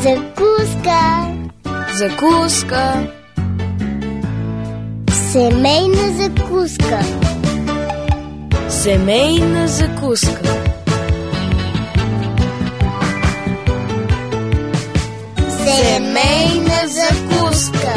Закуска. Закуска. Семейна закуска. Семейна закуска. Семейна закуска.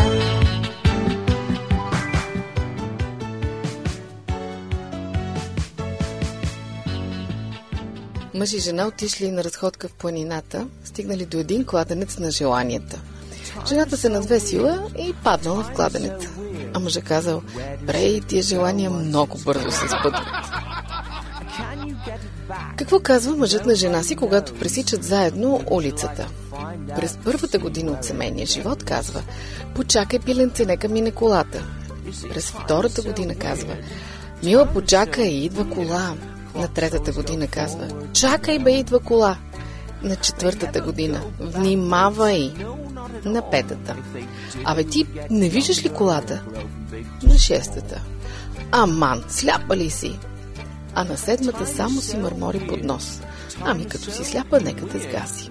Мъж и жена отишли на разходка в планината, стигнали до един кладенец на желанията. Жената се надвесила и паднала в кладенеца. А мъжът казал: "Брей, тия желания много бързо се спътват." Какво казва мъжът на жена си, когато пресичат заедно улицата? През първата година от семейния живот казва: "Почакай, пиленце, нека мине колата." През втората година казва: "Мила, почакай, идва кола." На третата година казва: "Чакай, бе, идва кола." На четвъртата година: "Внимавай." На петата: "Абе, ти не виждаш ли колата?" На шестата: "Аман, сляпа ли си?" А на седмата само си мърмори под нос: "Ами като си сляпа, нека те сгаси."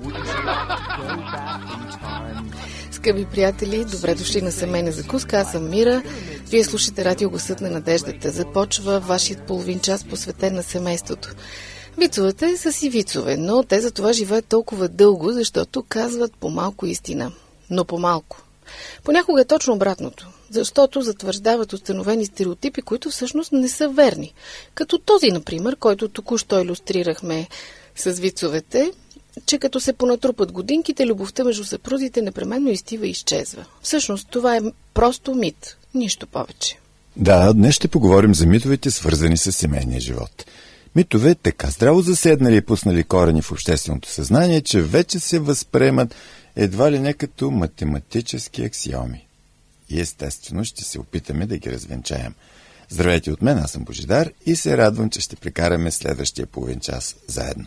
Скъпи приятели, добре дошли на Семейна закуска. Аз съм Мира. Вие слушате Радио Гласът на надеждата. Започва вашият половин час, посветен на семейството. Вицовете са си вицове, но те за това живеят толкова дълго, защото казват по-малко истина. Но по-малко. Понякога е точно обратното, защото затвърждават установени стереотипи, които всъщност не са верни. Като този, например, който току-що илюстрирахме с вицовете, че като се понатрупат годинките, любовта между съпрузите непременно изтива и изчезва. Всъщност това е просто мит, нищо повече. Да, днес ще поговорим за митовете, свързани с семейния живот. Митове така здраво заседнали и пуснали корени в общественото съзнание, че вече се възприемат едва ли не като математически аксиоми. И естествено ще се опитаме да ги развенчаем. Здравейте от мен, аз съм Божидар и се радвам, че ще прекараме следващия половин час заедно.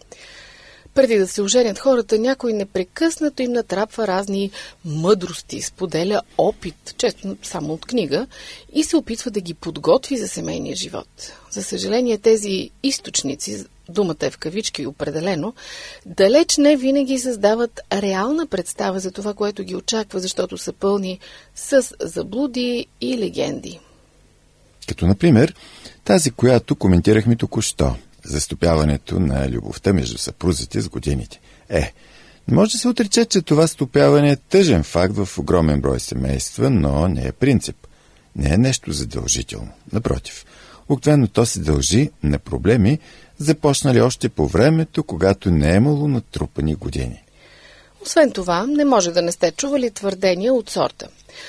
Преди да се оженят хората, някой непрекъснато им натрапва разни мъдрости, споделя опит, често само от книга, и се опитва да ги подготви за семейния живот. За съжаление, тези източници, думата е в кавички определено, далеч не винаги създават реална представа за това, което ги очаква, защото са пълни с заблуди и легенди. Като, например, тази, която коментирахме току-що, за стопяването на любовта между съпрузите с годините. Не може да се отрече, че това стопяване е тъжен факт в огромен брой семейства, но не е принцип. Не е нещо задължително. Напротив, обикновено то се дължи на проблеми, започнали още по времето, когато не е имало натрупани години. Освен това, не може да не сте чували твърдения от сорта: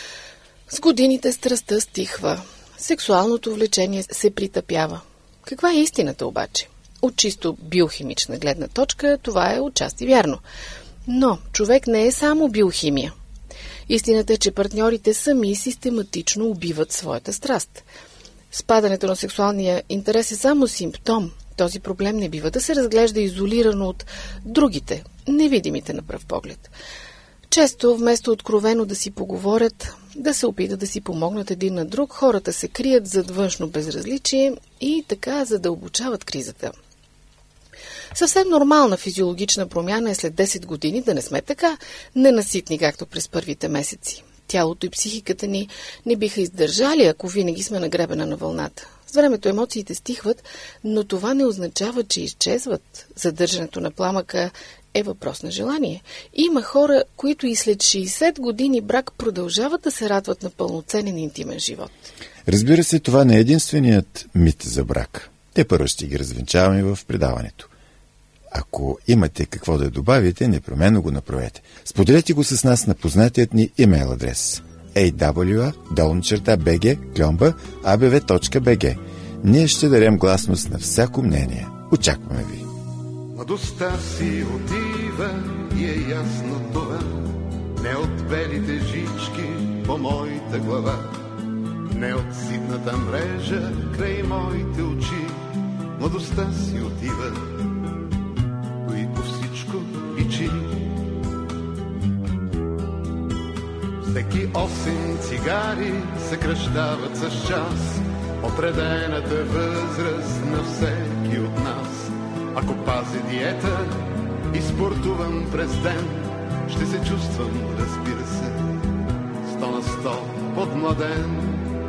"С годините страстта стихва, сексуалното влечение се притъпява." Каква е истината обаче? От чисто биохимична гледна точка това е отчасти вярно. Но човек не е само биохимия. Истината е, че партньорите сами систематично убиват своята страст. Спадането на сексуалния интерес е само симптом. Този проблем не бива да се разглежда изолирано от другите, невидимите на пръв поглед. Често, вместо откровено да си поговорят, да се опитат да си помогнат един на друг, хората се крият зад външно безразличие и така задълбочават кризата. Съвсем нормална физиологична промяна е след 10 години да не сме така ненаситни, както през първите месеци. Тялото и психиката ни не биха издържали, ако винаги сме на гребена на вълната. С времето емоциите стихват, но това не означава, че изчезват. Задържането на пламъка е въпрос на желание. Има хора, които и след 60 години брак продължават да се радват на пълноценен интимен живот. Разбира се, това не е единственият мит за брак. Те първо ще ги развенчаваме в предаването. Ако имате какво да добавите, непременно го направете. Споделете го с нас на познатият ни имейл адрес awa@bg@abv.bg. Ние ще дадем гласност на всяко мнение. Очакваме ви. Младостта си отива и е ясно това, не от белите жички по моята глава, не от ситната мрежа край моите очи. Младостта си отива, и по всичко личи. Всеки 8 цигари съкращават с час отредената възраст на всеки от нас. Ако пази диета и спортувам през ден, ще се чувствам, разбира се, 100% подмладен.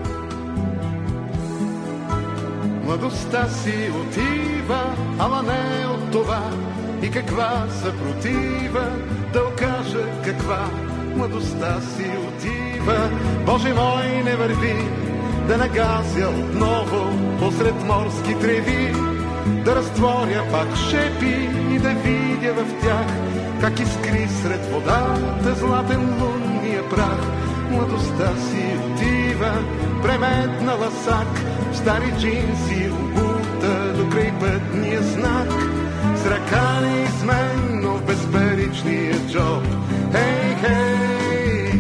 Младостта си отива, ала не от това. И каква съпротива да окажа каква. Младостта си отива, Боже мой, не върви да нагазя отново посред морски треви, да разтворя пак шепи и да видя в тях как искри сред водата златен лунния прах. Младостта си отива, преметнала сак, в стари джинси обута до край пътния знак, с ръка неизменно в безперичния джоб. Хей, хей!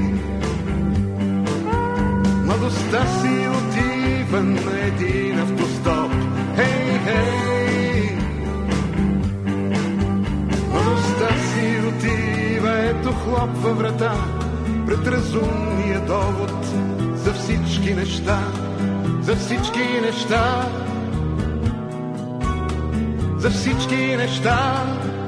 Младостта си отива на един автостоп. Хей, хей! Младостта си отива, ето хлопва врата пред разумния довод за всички неща, за всички неща, за всички неща.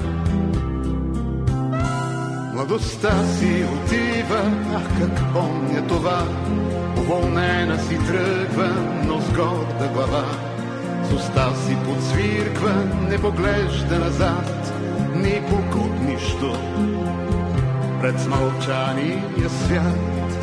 Младостта си отива, ах как помня това, уволнена си тръгва, но с горда глава, с уста си подсвирква, не поглежда назад, ни покут нищо пред смълчания свят.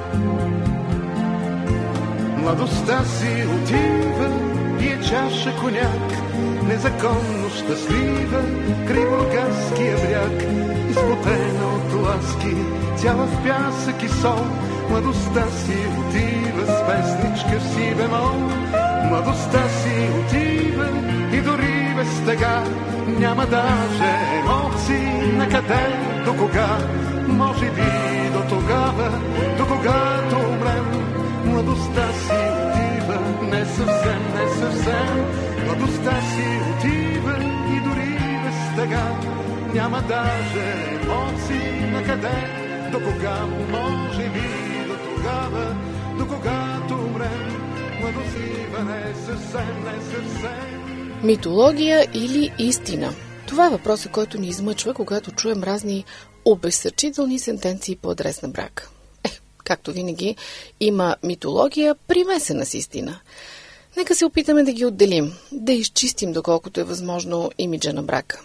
Младостта си отива, пие чаша коняк, незаконно щастлива, край Бургаския бряг, изплутена от ласки, цяла в пясък и сол. Младостта си отива с песничка в си бемол. Младостта си отива и дори без тъга, няма даже емоции, накъде, до кога, може би до тогава, до когато умрем. Младостта си отива, не съвсем, не съвсем. Младостта си отива и дори без тъга, няма даже емоции, накъде, до кога, може би до тогава, до когато умрем. Младостива не съвсем, не съвсем. Митология или истина? Това е въпросът, който ни измъчва, когато чуем разни обезсърчителни сентенции по адрес на брак. Както винаги, има митология, примесена с истина. Нека се опитаме да ги отделим, да изчистим доколкото е възможно имиджа на брака.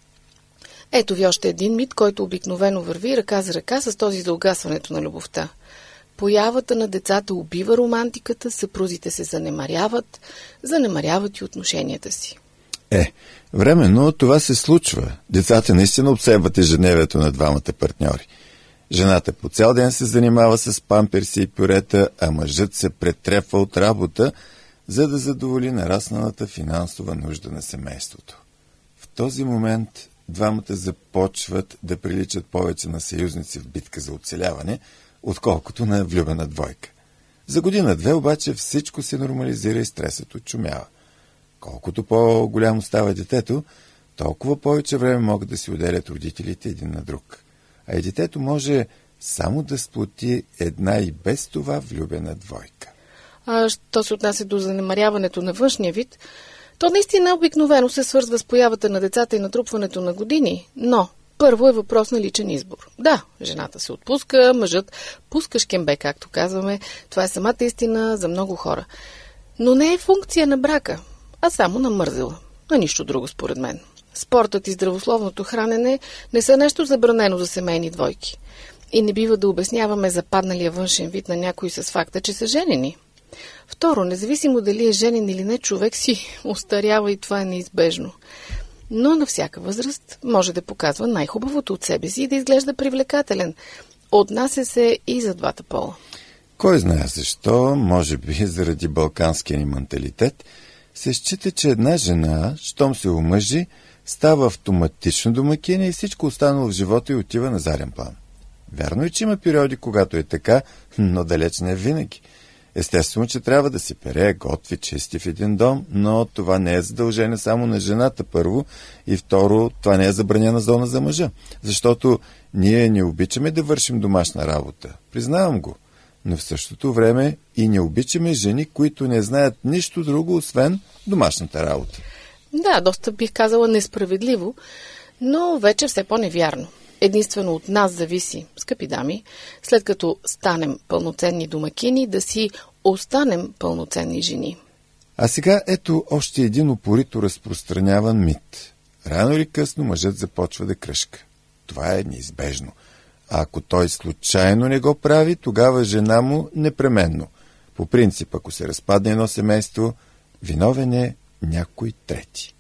Ето ви още един мит, който обикновено върви ръка за ръка с този за угасването на любовта. Появата на децата убива романтиката, съпрузите се занемаряват и отношенията си. Временно това се случва. Децата наистина обсебват ежедневието на двамата партньори. Жената по цял ден се занимава с памперси и пюрета, а мъжът се претрепва от работа, за да задоволи нарасналата финансова нужда на семейството. В този момент двамата започват да приличат повече на съюзници в битка за оцеляване, отколкото на влюбена двойка. За година-две обаче всичко се нормализира и стресът отчумява. Колкото по-голямо става детето, толкова повече време могат да си отделят родителите един на друг. А и детето може само да сплоти една и без това влюбена двойка. Що се отнася до занемаряването на външния вид, то наистина обикновено се свързва с появата на децата и натрупването на години, но първо е въпрос на личен избор. Да, жената се отпуска, мъжът пуска шкембе, както казваме. Това е самата истина за много хора. Но не е функция на брака, а само на мързела. На нищо друго, според мен. Спортът и здравословното хранене не са нещо забранено за семейни двойки. И не бива да обясняваме западналия външен вид на някои с факта, че са женени. Второ, независимо дали е женен или не, човек си остарява и това е неизбежно. Но на всяка възраст може да показва най-хубавото от себе си и да изглежда привлекателен. Отнася се и за двата пола. Кой знае защо, може би заради балканския ни менталитет, се счита, че една жена, щом се омъжи, става автоматично домакиня и всичко останало в живота й отива на заден план. Вярно е, че има периоди, когато е така, но далеч не винаги. Естествено, че трябва да се пере, готви, чисти в един дом, но това не е задължение само на жената първо и второ, това не е забранена зона за мъжа, защото ние не обичаме да вършим домашна работа. Признавам го, но в същото време и не обичаме жени, които не знаят нищо друго, освен домашната работа. Да, доста бих казала несправедливо, но вече все по-невярно. Единствено от нас зависи, скъпи дами, след като станем пълноценни домакини, да си останем пълноценни жени. А сега ето още един упорито разпространяван мит. Рано или късно мъжът започва да кръшка. Това е неизбежно. А ако той случайно не го прави, тогава жена му непременно. По принцип, ако се разпадне едно семейство, виновен е някой трети.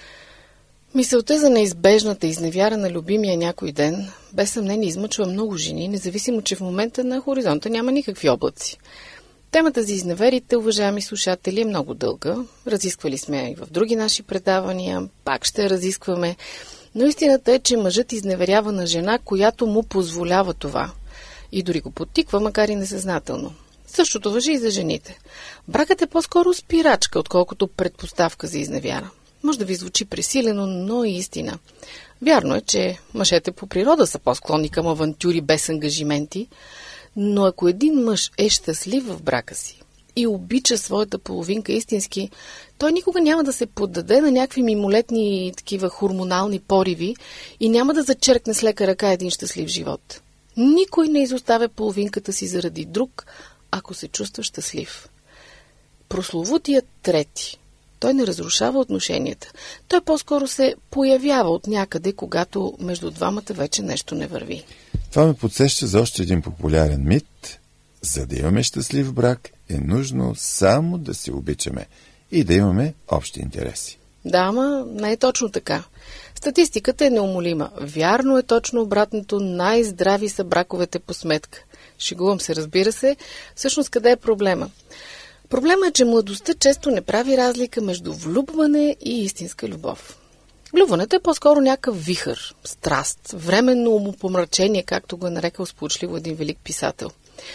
Мисълта за неизбежната изневяра на любимия някой ден без съмнение измъчва много жени, независимо, че в момента на хоризонта няма никакви облаци. Темата за изневерите, уважаеми слушатели, е много дълга. Разисквали сме и в други наши предавания, пак ще разискваме. Но истината е, че мъжът изневерява на жена, която му позволява това. И дори го подтиква, макар и несъзнателно. Същото важи и за жените. Бракът е по-скоро спирачка, отколкото предпоставка за изневяра. Може да ви звучи пресилено, но е истина. Вярно е, че мъжете по природа са по-склонни към авантюри без ангажименти, но ако един мъж е щастлив в брака си и обича своята половинка истински, той никога няма да се поддаде на някакви мимолетни такива хормонални пориви и няма да зачеркне с лека ръка един щастлив живот. Никой не изоставя половинката си заради друг, ако се чувства щастлив. Прословутият трети. Той не разрушава отношенията. Той по-скоро се появява от някъде, когато между двамата вече нещо не върви. Това ме подсеща за още един популярен мит. За да имаме щастлив брак, е нужно само да се обичаме и да имаме общи интереси. Да, ама не е точно така. Статистиката е неумолима. Вярно е точно обратното. Най-здрави са браковете по сметка. Шегувам се, разбира се. Всъщност къде е проблема? Проблема е, че младостта често не прави разлика между влюбване и истинска любов. Влюбването е по-скоро някакъв вихър, страст, временно умопомрачение, както го е нарекал сполучливо един велик писател.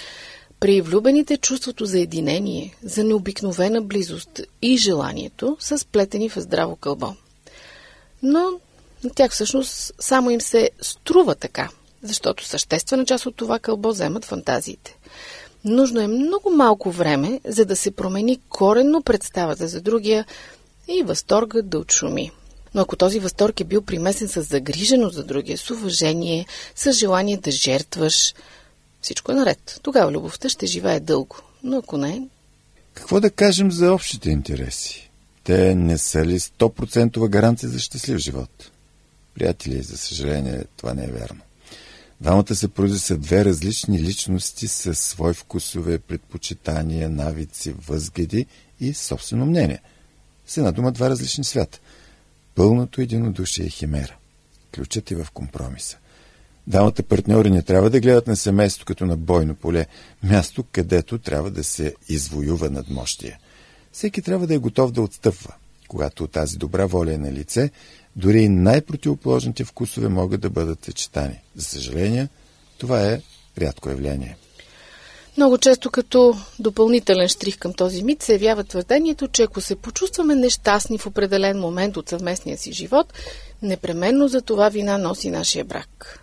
При влюбените чувството за единение, за необикновена близост и желанието са сплетени в здраво кълбо. Но на тях всъщност само им се струва така, защото съществена част от това кълбо вземат фантазиите. Нужно е много малко време, за да се промени коренно представата за другия и възторгът да отшуми. Но ако този възторг е бил примесен с загриженост за другия, с уважение, с желание да жертваш, всичко е наред. Тогава любовта ще живее дълго. Но ако не... Какво да кажем за общите интереси? Те не са ли 100% гаранция за щастлив живот? Приятели, за съжаление, това не е вярно. Двамата съпрузи са две различни личности със свои вкусове, предпочитания, навици, възгледи и собствено мнение. С една дума два различни свята. Пълното единодушие е химера. Ключът е в компромиса. Двамата партньори не трябва да гледат на семейството като на бойно поле, място, където трябва да се извоюва надмощие. Всеки трябва да е готов да отстъпва. Когато тази добра воля е на лице, дори и най-противоположните вкусове могат да бъдат съчетани. За съжаление, това е рядко явление. Много често като допълнителен щрих към този мит се явява твърдението, че ако се почувстваме нещастни в определен момент от съвместния си живот, непременно за това вина носи нашия брак.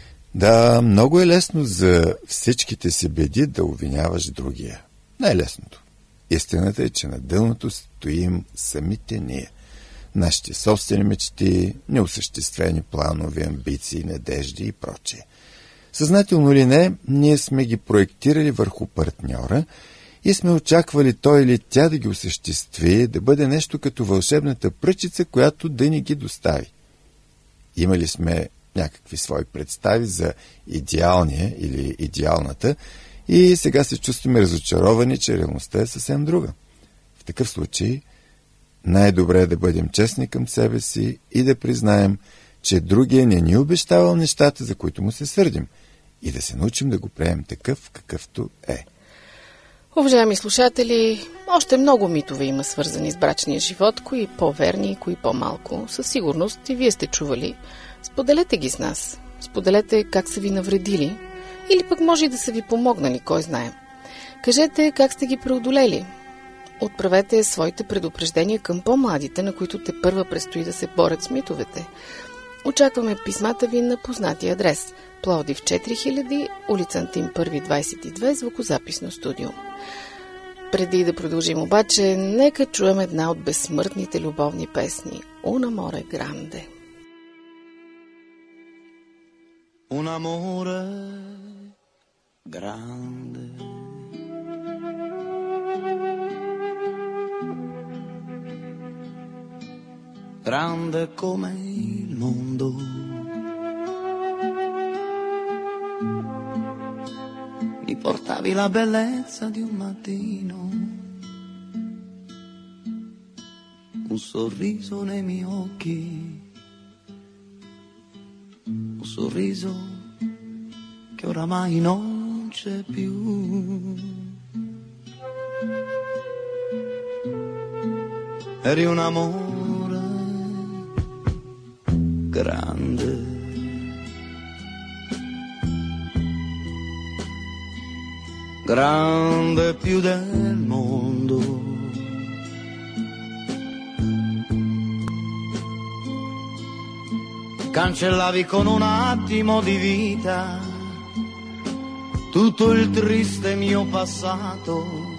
Да, много е лесно за всичките си беди да обвиняваш другия. Най-лесното. Истината е, че на дъното стоим самите ние. Нашите собствени мечти, неосъществени планове, амбиции, надежди и прочее. Съзнателно ли не, ние сме ги проектирали върху партньора и сме очаквали той или тя да ги осъществи, да бъде нещо като вълшебната пръчица, която да ни ги достави. Имали сме някакви свои представи за идеалния или идеалната и сега се чувстваме разочаровани, че реалността е съвсем друга. В такъв случай най-добре е да бъдем честни към себе си и да признаем, че другия не ни обещавал нещата, за които му се сърдим, и да се научим да го приемем такъв, какъвто е. Уважаеми слушатели, още много митове има свързани с брачния живот, кои по-верни, кои по-малко. Със сигурност и вие сте чували. Споделете ги с нас. Споделете как са ви навредили или пък може и да са ви помогнали, кой знае. Кажете как сте ги преодолели. Отправете своите предупреждения към по-младите, на които те първа предстои да се борят с митовете. Очакваме писмата ви на познатия адрес Пловдив 4000, улица Антим 1, 22, звукозаписно студио. Преди да продължим обаче, нека чуем една от безсмъртните любовни песни «Un amore grande». un amore grande. Grande come il mondo. Mi portavi la bellezza di un mattino, un sorriso nei miei occhi, un sorriso che oramai non c'è più. Eri un amore grande, grande più del mondo. Cancellavi con un attimo di vita tutto il triste mio passato,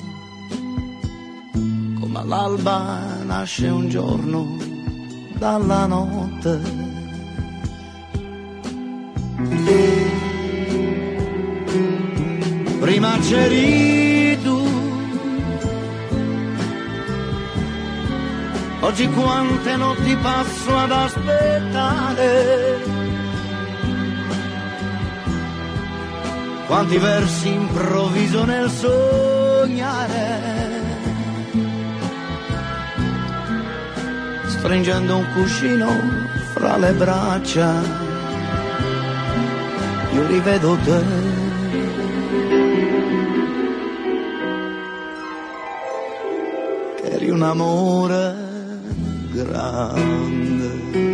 come all'alba nasce un giorno dalla notte. Prima c'eri tu, oggi quante notti passo ad aspettare, quanti versi improvviso nel sognare, stringendo un cuscino fra le braccia, io rivedo te. Che eri un amore grande,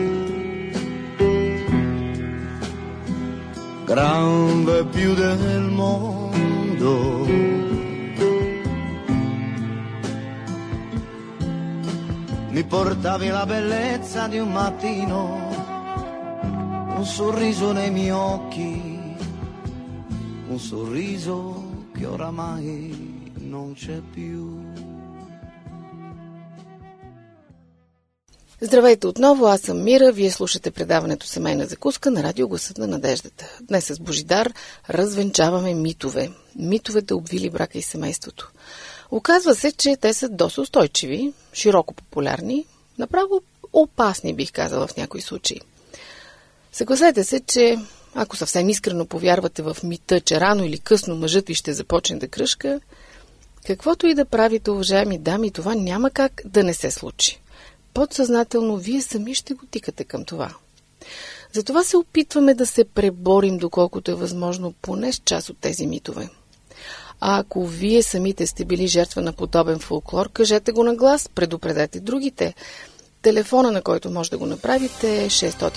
grande più del mondo. Mi portavi la bellezza di un mattino, un sorriso nei miei occhi, un sorriso che oramai non c'è più. Здравейте отново, аз съм Мира, вие слушате предаването Семейна закуска на радио Гласът на надеждата. Днес с Божидар развенчаваме митове. Митовете обвили брака и семейството. Оказва се, че те са доста устойчиви, широко популярни, направо опасни, бих казала в някои случаи. Съгласете се, че ако съвсем искрено повярвате в мита, че рано или късно мъжът ви ще започне да кръшка, каквото и да правите, уважаеми дами, това няма как да не се случи. Подсъзнателно вие сами ще го тикате към това. Затова се опитваме да се преборим, доколкото е възможно, поне с част от тези митове. А ако вие самите сте били жертва на подобен фолклор, кажете го на глас, предупредете другите. Телефона, на който може да го направите, е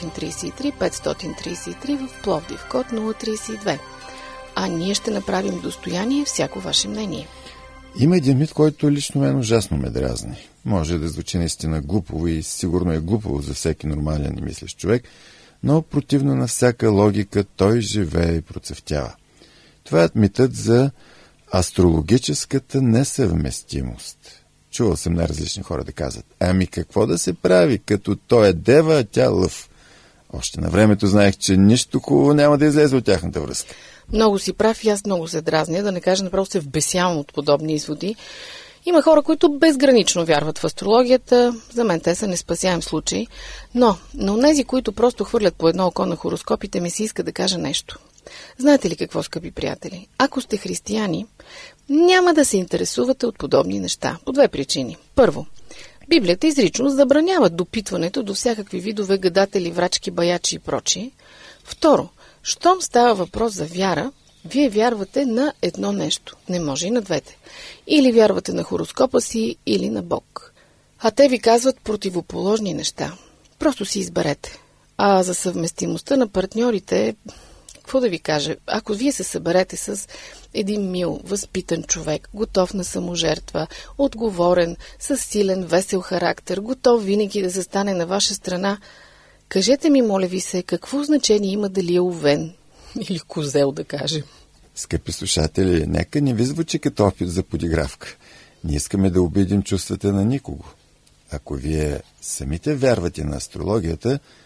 633-533 в Пловдив, код 032. А ние ще направим достояние всяко ваше мнение. Има един мит, който лично мен ужасно ме дразни. Може да звучи наистина глупово и сигурно е глупово за всеки нормален и мислещ човек, но противно на всяка логика той живее и процъфтява. Това е митът за астрологическата несъвместимост. Чувал съм най-различни хора да казват: ами какво да се прави, като той е дева, а тя лъв? Още на времето знаех, че нищо хубаво няма да излезе от тяхната връзка. Много си прав и аз много се дразня, да не кажа направо се вбесявам от подобни изводи. Има хора, които безгранично вярват в астрологията. За мен те са неспасяем случай. Но на онези, които просто хвърлят по едно око на хороскопите, ми се иска да кажа нещо. Знаете ли какво, скъпи приятели? Ако сте християни, няма да се интересувате от подобни неща. По две причини. Първо, Библията изрично забранява допитването до всякакви видове гадатели, врачки, баячи и прочие. Второ, щом става въпрос за вяра, вие вярвате на едно нещо. Не може и на двете. Или вярвате на хороскопа си, или на Бог. А те ви казват противоположни неща. Просто си изберете. А за съвместимостта на партньорите, какво да ви кажа? Ако вие се съберете с един мил, възпитан човек, готов на саможертва, отговорен, с силен, весел характер, готов винаги да застане на ваша страна, кажете ми, моля ви се, какво значение има дали е овен или козел, да кажем? Скъпи слушатели, нека не ви звучи като опит за подигравка. Не искаме да обидим чувствата на никого. Ако вие самите вярвате на астрологията,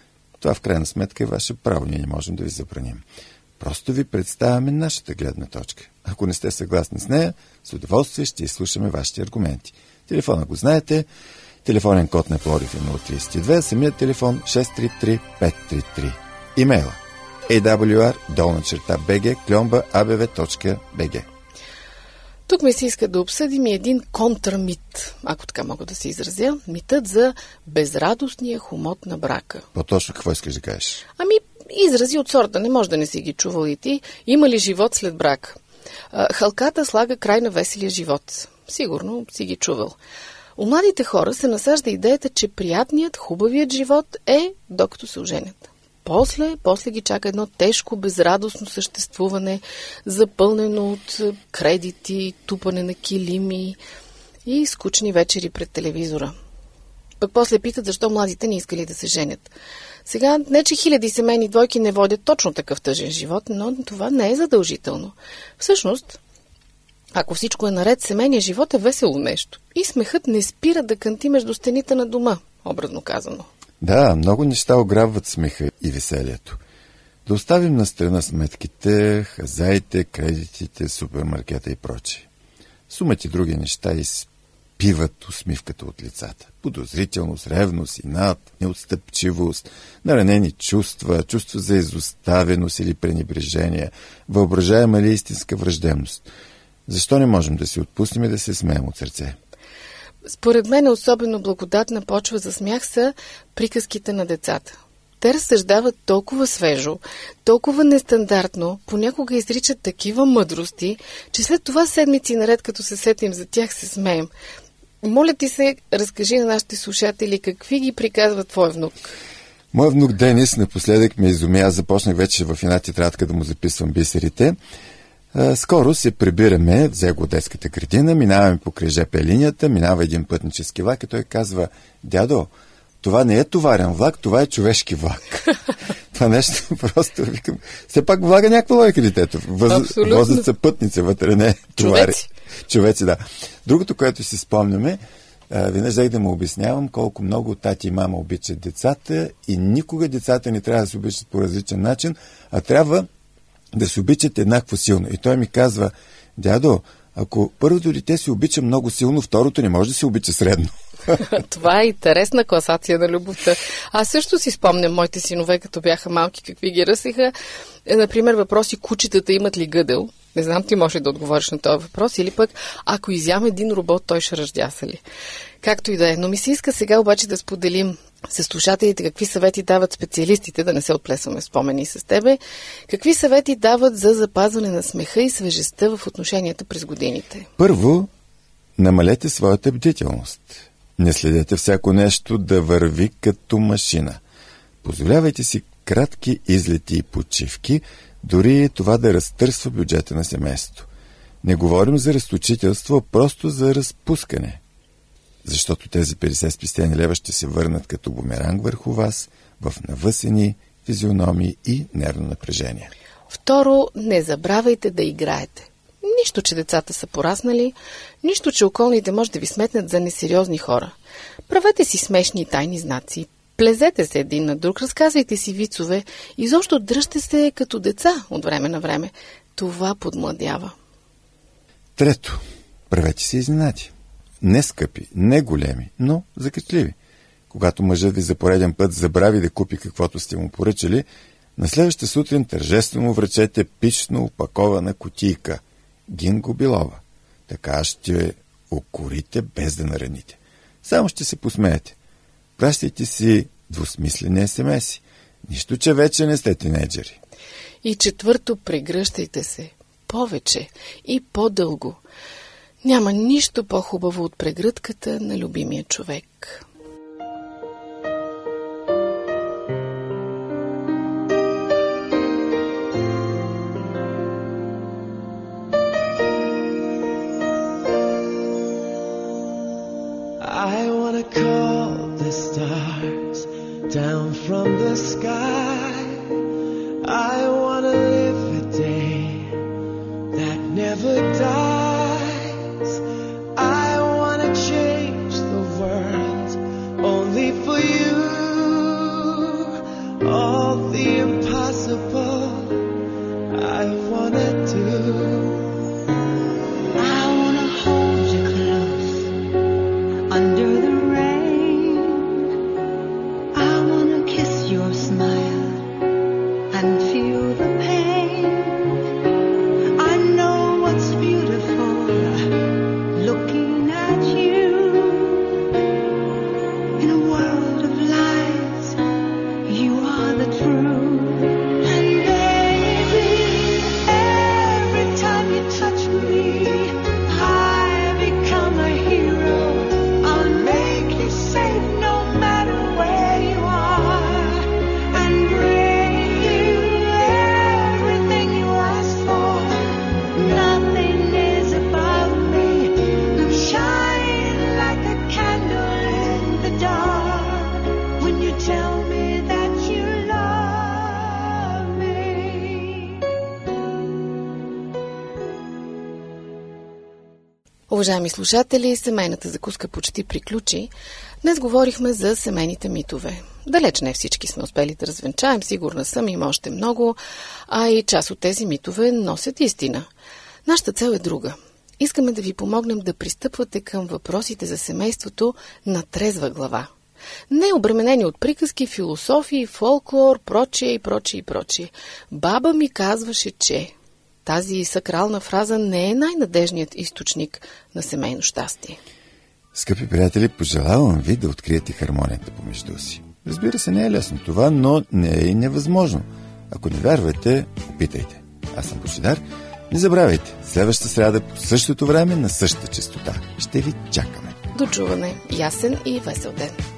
Това в крайна сметка е ваше право, ние не можем да ви забраним. Просто ви представяме нашата гледна точка. Ако не сте съгласни с нея, с удоволствие ще изслушаме вашите аргументи. Телефона го знаете. Телефонен код на Пловдив е 032, самият телефон 633-533. Имейла awr@bg.abv.bg. Тук ми се иска да обсъдим и един контрамит, ако така мога да се изразя. Митът за безрадостния хомот на брака. По-точно какво искаш да кажеш? Изрази от сорта, не може да не си ги чувал и ти. Има ли живот след брак? Халката слага край на веселия живот. Сигурно си ги чувал. У младите хора се насажда идеята, че приятният, хубавият живот е докато се оженят. После ги чака едно тежко, безрадостно съществуване, запълнено от кредити, тупане на килими и скучни вечери пред телевизора. Пък после питат защо младите не искали да се женят. Сега, не че хиляди семейни двойки не водят точно такъв тъжен живот, но това не е задължително. Всъщност, ако всичко е наред, семейният живот е весело нещо. И смехът не спира да кънти между стените на дома, образно казано. Да, много неща ограбват смеха и веселието. Да оставим на страна сметките, хазаите, кредитите, супермаркета и прочее. Сумът и други неща изпиват усмивката от лицата. Подозрителност, ревност, инат, неотстъпчивост, наранени чувства, чувство за изоставеност или пренебрежение, въображаема или истинска враждебност. Защо не можем да си отпуснем и да се смеем от сърце? Според мен особено благодатна почва за смях са приказките на децата. Те разсъждават толкова свежо, толкова нестандартно, понякога изричат такива мъдрости, че след това седмици наред, като се сетим за тях, се смеем. Моля ти се, разкажи на нашите слушатели какви ги приказва твой внук. Мой внук Денис напоследък ме изумя. Аз започнах вече в една тетрадка да му записвам бисерите. Скоро се прибираме, взе го от детската градина, минаваме покрай ЖП линията, минава един пътнически влак и той казва: дядо, това не е товарен влак, това е човешки влак. Това нещо просто, викам, все пак влага някаква логика детето. Возят са пътници вътре, не товари. Човеци, да. Другото, което си спомняме, веднъж взех да му обяснявам колко много тати и мама обичат децата и никога децата не трябва да се обичат по различен начин, а трябва да се обичат еднакво силно. И той ми казва: дядо, ако първото дете се обича много силно, второто не може да се обича средно. Това е интересна класация на любовта. Аз също си спомням моите синове, като бяха малки, какви ги ръсеха. Например, въпроси: кучетата имат ли гъдел? Не знам, ти може да отговориш на този въпрос. Или пък, ако изям един робот, той ще ръждяса ли? Както и да е. Но ми се иска сега обаче да споделим с слушателите какви съвети дават специалистите, да не се отплесваме спомени с тебе. Какви съвети дават за запазване на смеха и свежестта в отношенията през годините? Първо, намалете своята бдителност. Не следете всяко нещо да върви като машина. Позволявайте си кратки излети и почивки, дори това да разтърсва бюджета на семейството. Не говорим за разточителство, а просто за разпускане. Защото тези 50 спестени лева ще се върнат като бумеранг върху вас в навъсени физиономии и нервно напрежение. Второ, не забравяйте да играете. Нищо, че децата са пораснали, нищо, че околните може да ви сметнат за несериозни хора. Правете си смешни и тайни знаци, плезете се един на друг, разказвайте си вицове, изобщо дръжте се като деца от време на време. Това подмладява. Трето, правете си изненади. Не скъпи, не големи, но закачливи. Когато мъжът ви за пореден път забрави да купи каквото сте му поръчали, на следващата сутрин тържествено връчете пично опакована кутийка Гинго Билова. Така ще укорите без да нараните. Само ще се посмеете. Пращайте си двусмислени SMS-и. Нищо, че вече не сте тинейджери. И четвърто, прегръщайте се. Повече и по-дълго. Няма нищо по-хубаво от прегръдката на любимия човек. I wanna call the stars down from the sky. I wanna live a day that never dies. I wanna change the world only for you, and feel the pain. I know what's beautiful looking at you. In a world of lies, you are the truth. And baby, every time you touch me, I become a hero. I'll make you safe no matter where you are, and bring you everything you ask for. Nothing is above me. I'm shining like a candle in the dark when you tell me that you love me. Уважаеми слушатели, семейната закуска почти приключи. Днес говорихме за семейните митове. Далеч не всички сме успели да развенчаем, сигурна съм, има още много, а и част от тези митове носят истина. Нашата цел е друга. Искаме да ви помогнем да пристъпвате към въпросите за семейството на трезва глава. Не обременени от приказки, философии, фолклор, прочие и прочие и прочие. Баба ми казваше, че тази сакрална фраза не е най-надежният източник на семейно щастие. Скъпи приятели, пожелавам ви да откриете хармонията помежду си. Разбира се, не е лесно това, но не е и невъзможно. Ако не вярвате, опитайте. Аз съм Божидар. Не забравяйте, следващата сряда по същото време на същата честота. Ще ви чакаме. До чуване, ясен и весел ден.